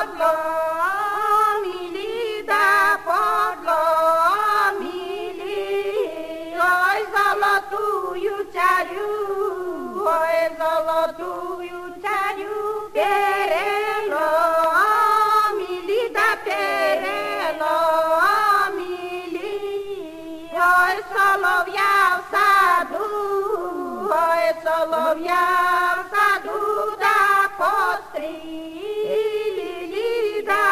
подломили, да подломили, ой, золотую царю, ой, золотую царю переломили, да переломили, ой, соловья в саду, ой, соловья в саду, да подстрелили, да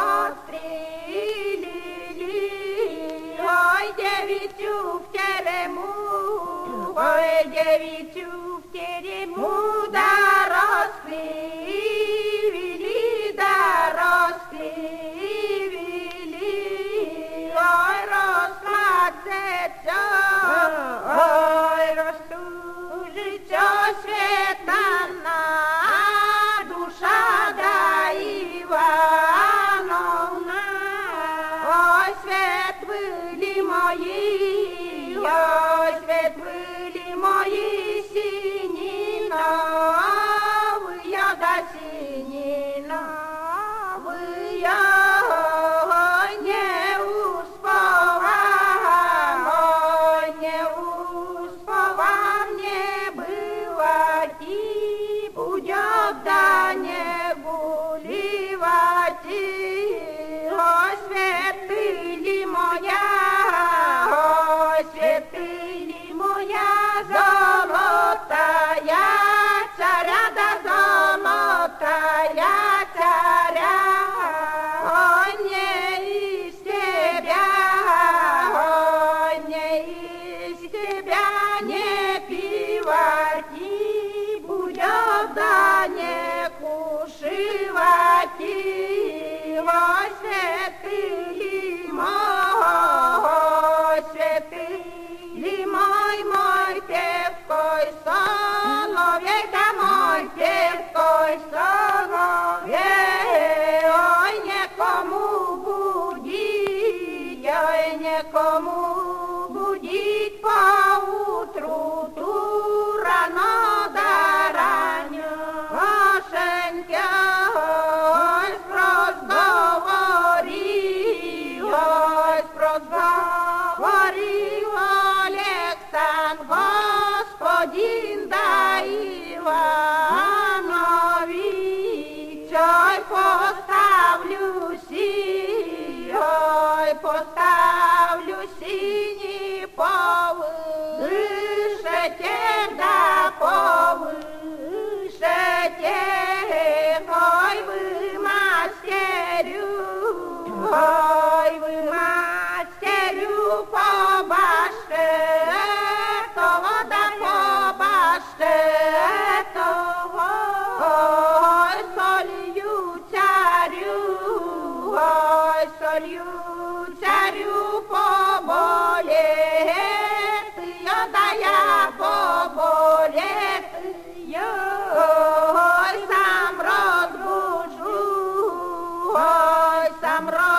подстрелили, ой, девицю в терему, ой, девицю в терему, да раскривили, да раскривили, ой, расплачется, ой, растужится Светлана, душа да Ивановна, ой, свет были мои, ой, свет были мои, синина-выя да синина-выя, ой, не успевам, ой, не успевам, не бывать, и будет да не гуливать, ой, свет были моя, ой, свет были моя, золотая царя, да золотая царя, ой, не из тебя, ой, не из тебя, не пивать, и будет да не кушивать, ой, свет были мой, свет были мой певкой соловей, да мой певкой соловей, ой, некому будить, ой, некому будить поутру, ту рано да ранню, Машенька, ой, спрос говорил, ой, спрос говорил Александр, господин да Иванович, ой, поставлю синий повыше тех, да повыше тех, ой, вы мастерю, ой, вы мастерю по башке того, да по башке того, ой, солью царю, ой, солью царю поболет, да я поболет, ой, сам разбужу, ой, сам разбужу.